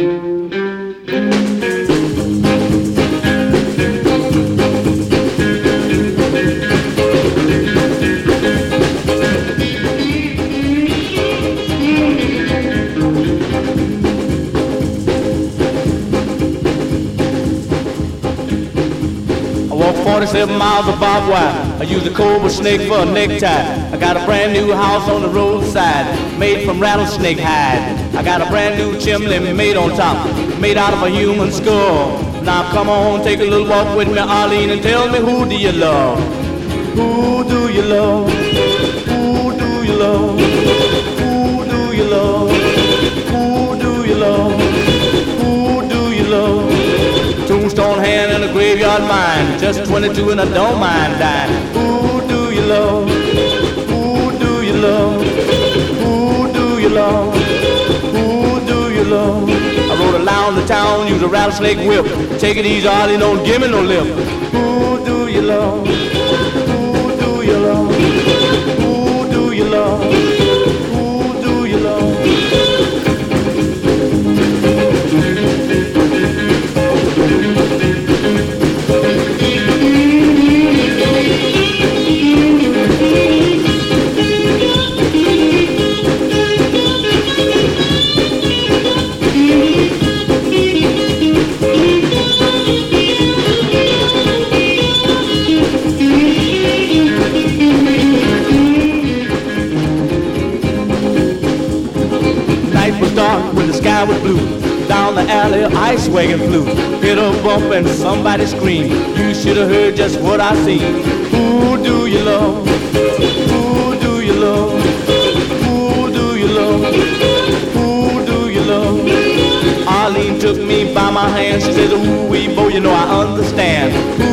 I walk 47 miles of barbed wire. I use a cobra snake for a necktie. I got a brand new house on the roadside, made from rattlesnake hide. I got a brand new chimney made on top, made out of a human skull. Now come on, take a little walk with me, Arlene, and tell me, who do you love? Who do you love? Who do you love? Who do you love? Who do you love? Who do you love? Tombstone hand and a graveyard mine, just 22 and I don't mind dying. Who do you love? Who do you love? Who do you love? Who do you love? I rode around the town, use a rattlesnake whip. Take it easy, Arlie, don't give me no lip. Who do you love? Who do you love? Who do you love? Who do you love? When the sky was blue, down the alley ice wagon flew, hit a bump and somebody screamed. You should have heard just what I seen. Who do you love? Who do you love? Who do you love? Who do you love? Arlene took me by my hand. She says, ooh, wee, boy, you know I understand. Who